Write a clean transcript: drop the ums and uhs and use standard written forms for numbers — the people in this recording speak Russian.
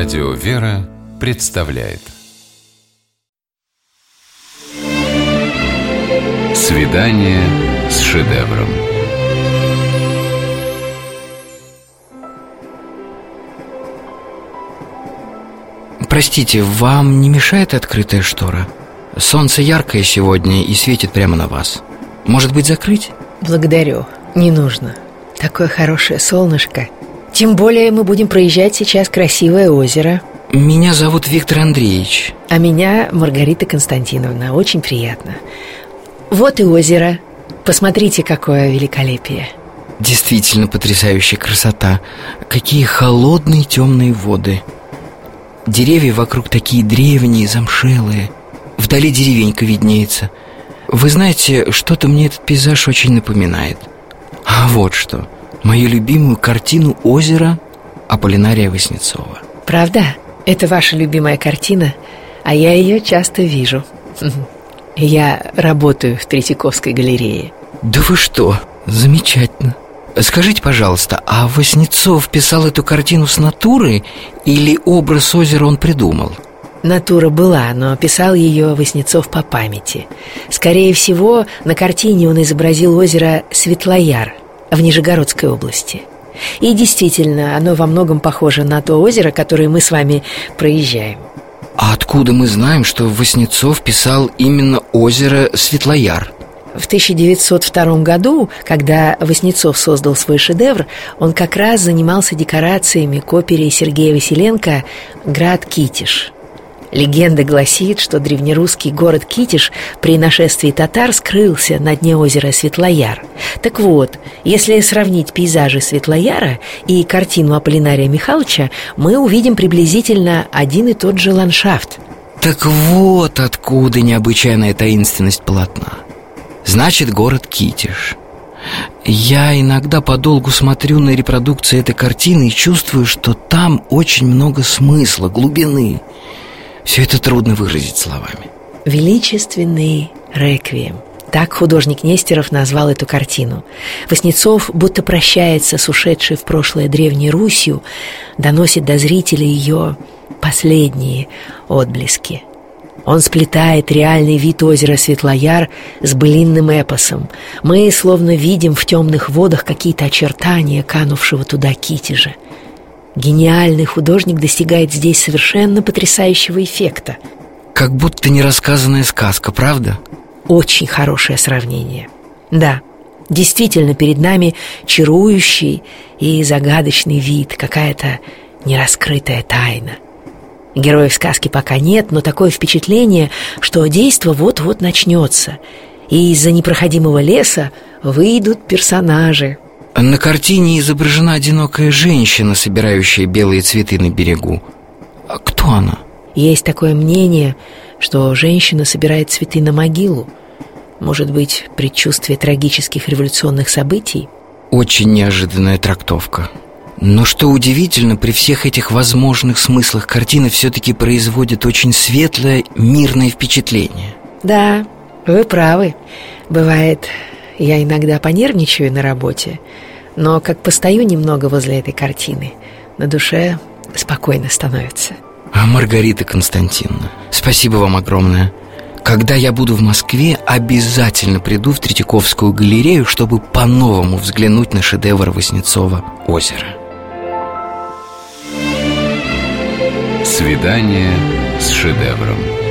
Радио «Вера» представляет «Свидание с шедевром». Простите, вам не мешает открытая штора? Солнце яркое сегодня и светит прямо на вас. Может быть, закрыть? Благодарю, не нужно. Такое хорошее солнышко. Тем более мы будем проезжать сейчас красивое озеро. Меня зовут Виктор Андреевич. А меня Маргарита Константиновна. Очень приятно. Вот и озеро. Посмотрите, какое великолепие. Действительно потрясающая красота. Какие холодные темные воды. Деревья вокруг такие древние, замшелые. Вдали деревенька виднеется. Вы знаете, что-то мне этот пейзаж очень напоминает. А вот что. Мою любимую картину «Озеро» Аполлинария Васнецова. Правда? Это ваша любимая картина, а я ее часто вижу. Я работаю в Третьяковской галерее. Да вы что? Замечательно. Скажите, пожалуйста, а Васнецов писал эту картину с натуры или образ озера он придумал? Натура была, но писал ее Васнецов по памяти. Скорее всего, на картине он изобразил озеро Светлояр в Нижегородской области. И действительно, оно во многом похоже на то озеро, которое мы с вами проезжаем. А откуда мы знаем, что Васнецов писал именно озеро Светлояр? В 1902 году, когда Васнецов создал свой шедевр, он как раз занимался декорациями к опере Сергея Василенко «Град Китеж». Легенда гласит, что древнерусский город Китеж при нашествии татар скрылся на дне озера Светлояр. Так вот, если сравнить пейзажи Светлояра и картину Аполлинария Михайловича, мы увидим приблизительно один и тот же ландшафт. Так вот откуда необычайная таинственность полотна. Значит, город Китеж. Я иногда подолгу смотрю на репродукции этой картины и чувствую, что там очень много смысла, глубины. Все это трудно выразить словами. Величественный реквием. Так художник Нестеров назвал эту картину. Васнецов будто прощается с ушедшей в прошлое Древней Русью, доносит до зрителя ее последние отблески. Он сплетает реальный вид озера Светлояр с былинным эпосом. Мы словно видим в темных водах какие-то очертания канувшего туда Китежа. Гениальный художник достигает здесь совершенно потрясающего эффекта. Как будто нерассказанная сказка, правда? Очень хорошее сравнение. Да, действительно, перед нами чарующий и загадочный вид, какая-то нераскрытая тайна. Героев сказки пока нет, но такое впечатление, что действо вот-вот начнется, и из-за непроходимого леса выйдут персонажи. На картине изображена одинокая женщина, собирающая белые цветы на берегу. А кто она? Есть такое мнение, что женщина собирает цветы на могилу. Может быть, предчувствие трагических революционных событий? Очень неожиданная трактовка. Но что удивительно, при всех этих возможных смыслах картина все-таки производит очень светлое, мирное впечатление. Да, вы правы. Бывает, я иногда понервничаю на работе, но как постою немного возле этой картины, на душе спокойно становится. А Маргарита Константиновна, спасибо вам огромное. Когда я буду в Москве, обязательно приду в Третьяковскую галерею, чтобы по-новому взглянуть на шедевр Васнецова «Озеро». «Свидание с шедевром».